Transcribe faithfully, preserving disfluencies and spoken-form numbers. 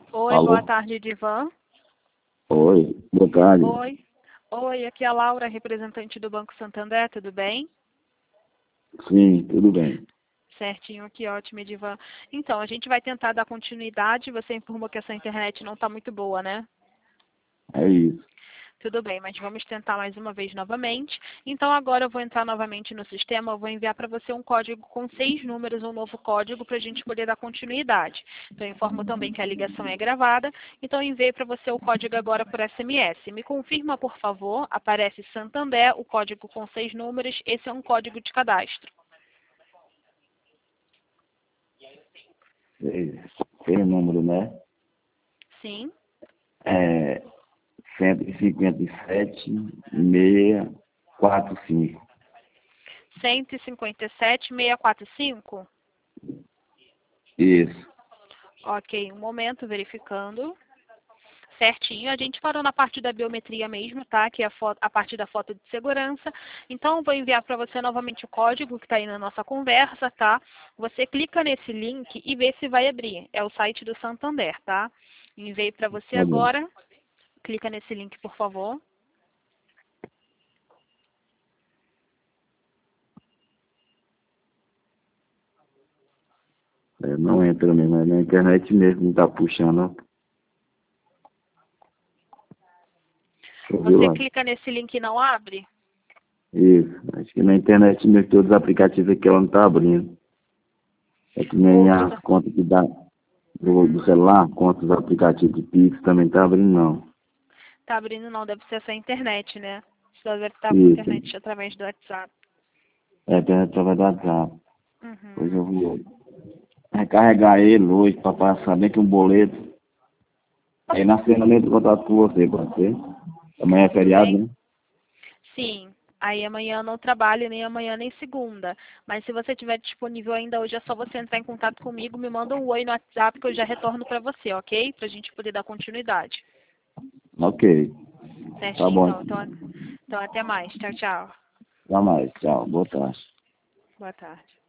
Oi, Alô? boa tarde, Divan. Oi, boa tarde. Oi. Oi, aqui é a Laura, representante do Banco Santander, tudo bem? Sim, tudo bem. Certinho, que ótimo, Edivan. Então, a gente vai tentar dar continuidade. Você informou que essa internet não está muito boa, né? É isso. Tudo bem, mas vamos tentar mais uma vez novamente. Então, agora eu vou entrar novamente no sistema. Eu vou enviar para você um código com seis números, um novo código, para a gente poder dar continuidade. Então, eu informo também que a ligação é gravada. Então, eu enviei para você o código agora por S M S. Me confirma, por favor. Aparece Santander, o código com seis números. Esse é um código de cadastro. Seis. Tem o número, né? Sim. É cento e cinquenta e sete, seiscentos e quarenta e cinco. cento e cinquenta e sete, seiscentos e quarenta e cinco? Isso. Ok, um momento, verificando. Certinho, a gente parou na parte da biometria mesmo, tá? Que é a, foto, a parte da foto de segurança. Então, vou enviar para você novamente o código que está aí na nossa conversa, tá? Você clica nesse link e vê se vai abrir. É o site do Santander, tá? Enviei para você Tá bom. agora. Clica nesse link, por favor. É, não entra mesmo, é na internet mesmo, não tá puxando. Deixa eu ver Você lá. clica nesse link e não abre? Isso. Acho que na internet mesmo, todos os aplicativos aqui ela não tá abrindo. É que nem Outros. as contas que dá do, Uhum. do celular, contas dos aplicativos de Pix também tá abrindo não. Tá abrindo não, deve ser essa internet, né? Você deve estar com Isso. internet através do WhatsApp. É, tem através do WhatsApp. Pois Uhum. eu vou recarregar ele hoje para passar bem que um boleto. Aí na cena eu entro em contato com você, pode ser? Amanhã é Tudo feriado, bem? né? Sim. Aí amanhã eu não trabalho, nem amanhã nem segunda. Mas se você estiver disponível ainda hoje, é só você entrar em contato comigo, me manda um oi no WhatsApp que eu já retorno para você, ok? Pra gente poder dar continuidade. Ok. Tá Certinho, bom. então. Então, então até mais. Tchau, tchau. Até mais. Tchau. Boa tarde. Boa tarde.